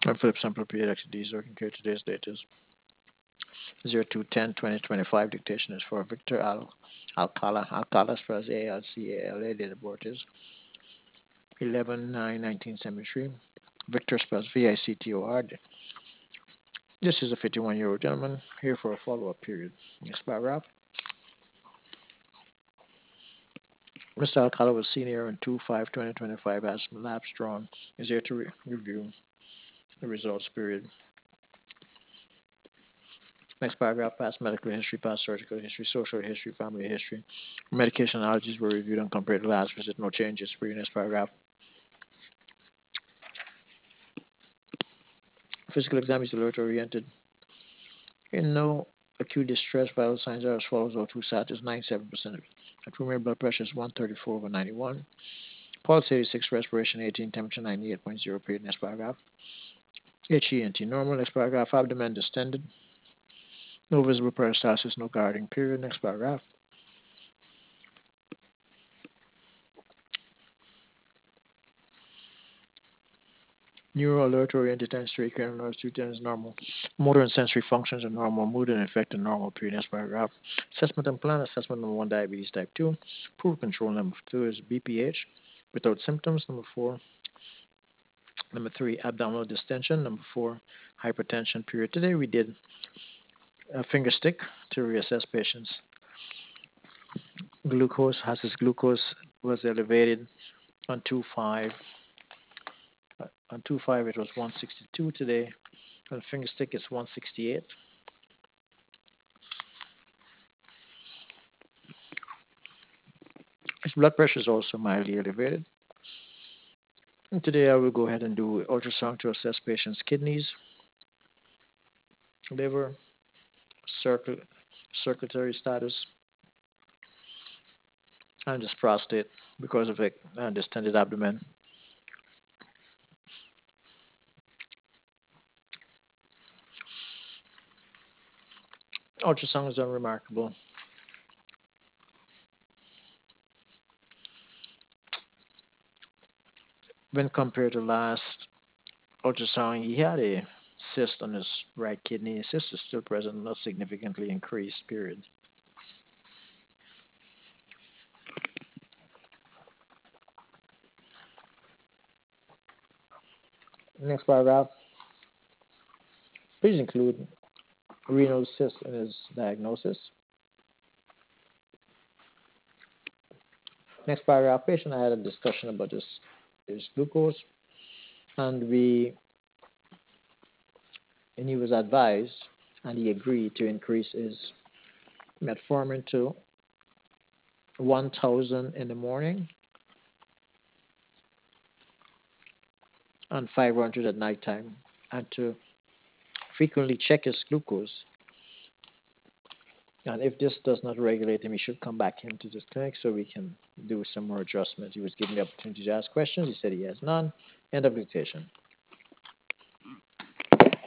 And Philip Sample period XD working care. Today's date is 02/10/2025. Dictation is for Victor Alcala. Alcala spells ALCALA. Date of birth is 11/9/1973. Victor spells VICTOR. This is a 51-year-old gentleman here for a follow-up period. Next paragraph. Mr. Alcala was senior in 2/5/2025 as lapsed drawn is here to review the results period. Next paragraph, past medical history, past surgical history, social history, family history. Medication allergies were reviewed and compared to last visit. No changes. Period. Next paragraph. Physical exam is alert oriented. In no acute distress, vital signs are as follows: O2 sat is 97%. Atomic blood pressure is 134/91. Pulse 86, respiration 18, temperature 98.0. Period. Next paragraph. HENT normal. Next paragraph. Abdomen distended. No visible peristalsis, no guarding. Period. Next paragraph. Neuro alert oriented times 3, cranial nerves 210 is normal. Motor and sensory functions are normal. Mood and affect are normal. Period. Next paragraph. Assessment and plan. Assessment number 1, diabetes type 2. Poor control number 2 is BPH without symptoms. Number 4. Number 3, abdominal distension. Number 4, hypertension. Period. Today we did a finger stick to reassess patients. Glucose was elevated on 2/5. On 2/5 it was 162 today. On finger stick it's 168. His blood pressure is also mildly elevated. And today I will go ahead and do ultrasound to assess patient's kidneys, liver, circulatory status, and his prostate because of a distended abdomen. Ultrasound is unremarkable. When compared to last ultrasound, he had a cyst on his right kidney. His cyst is still present, not significantly increased. Period. Next paragraph. Please include renal cyst in his diagnosis. Next paragraph. Patient I had a discussion about his glucose, and he was advised, and he agreed to increase his metformin to 1,000 in the morning and 500 at nighttime, and to frequently check his glucose. And if this does not regulate him, he should come back into the clinic so we can do some more adjustments. He was given the opportunity to ask questions. He said he has none. End of dictation.